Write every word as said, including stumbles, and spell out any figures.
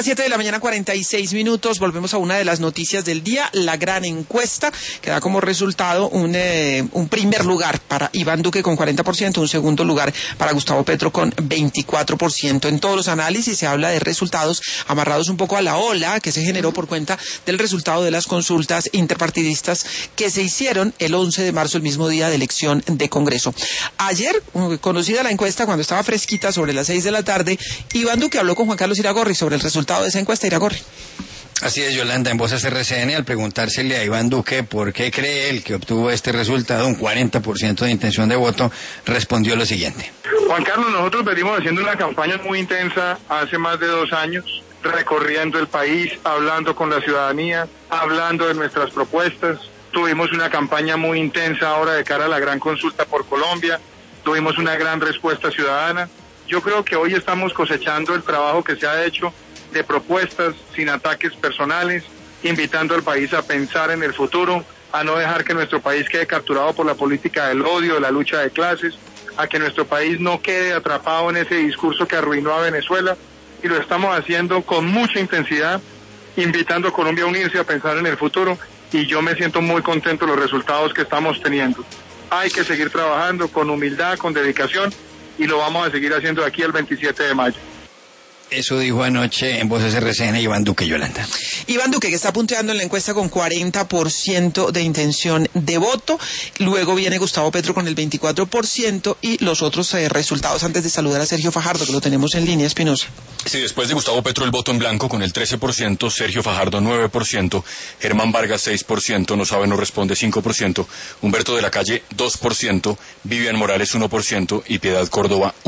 las siete de la mañana, cuarenta y seis minutos. Volvemos a una de las noticias del día, la gran encuesta, que da como resultado un, eh, un primer lugar para Iván Duque con cuarenta por ciento, un segundo lugar para Gustavo Petro con veinticuatro por ciento. En todos los análisis se habla de resultados amarrados un poco a la ola que se generó por cuenta del resultado de las consultas interpartidistas que se hicieron el once de marzo, el mismo día de elección de Congreso. Ayer, conocida la encuesta, cuando estaba fresquita sobre las seis de la tarde, Iván Duque habló con Juan Carlos Iragorri sobre el resultado de esa encuesta. Iragorri. Así es, Yolanda, en Voces R C N, al preguntársele a Iván Duque por qué cree él que obtuvo este resultado, un cuarenta por ciento de intención de voto, respondió lo siguiente. Juan Carlos, nosotros venimos haciendo una campaña muy intensa hace más de dos años, recorriendo el país, hablando con la ciudadanía, hablando de nuestras propuestas. Tuvimos una campaña muy intensa ahora de cara a la gran consulta por Colombia, tuvimos una gran respuesta ciudadana. Yo creo que hoy estamos cosechando el trabajo que se ha hecho de propuestas sin ataques personales, invitando al país a pensar en el futuro, a no dejar que nuestro país quede capturado por la política del odio, de la lucha de clases, a que nuestro país no quede atrapado en ese discurso que arruinó a Venezuela, y lo estamos haciendo con mucha intensidad, invitando a Colombia a unirse, a pensar en el futuro, y yo me siento muy contento de los resultados que estamos teniendo. Hay que seguir trabajando con humildad, con dedicación, y lo vamos a seguir haciendo de aquí al veintisiete de mayo. Eso dijo anoche en Voces R C N Iván Duque, Yolanda. Iván Duque, que está punteando en la encuesta con cuarenta por ciento de intención de voto. Luego viene Gustavo Petro con el veinticuatro por ciento y los otros eh, resultados, antes de saludar a Sergio Fajardo, que lo tenemos en línea, Espinosa. Sí, después de Gustavo Petro el voto en blanco con el trece por ciento, Sergio Fajardo nueve por ciento, Germán Vargas seis por ciento, No Sabe No Responde cinco por ciento, Humberto de la Calle dos por ciento, Vivian Morales uno por ciento y Piedad Córdoba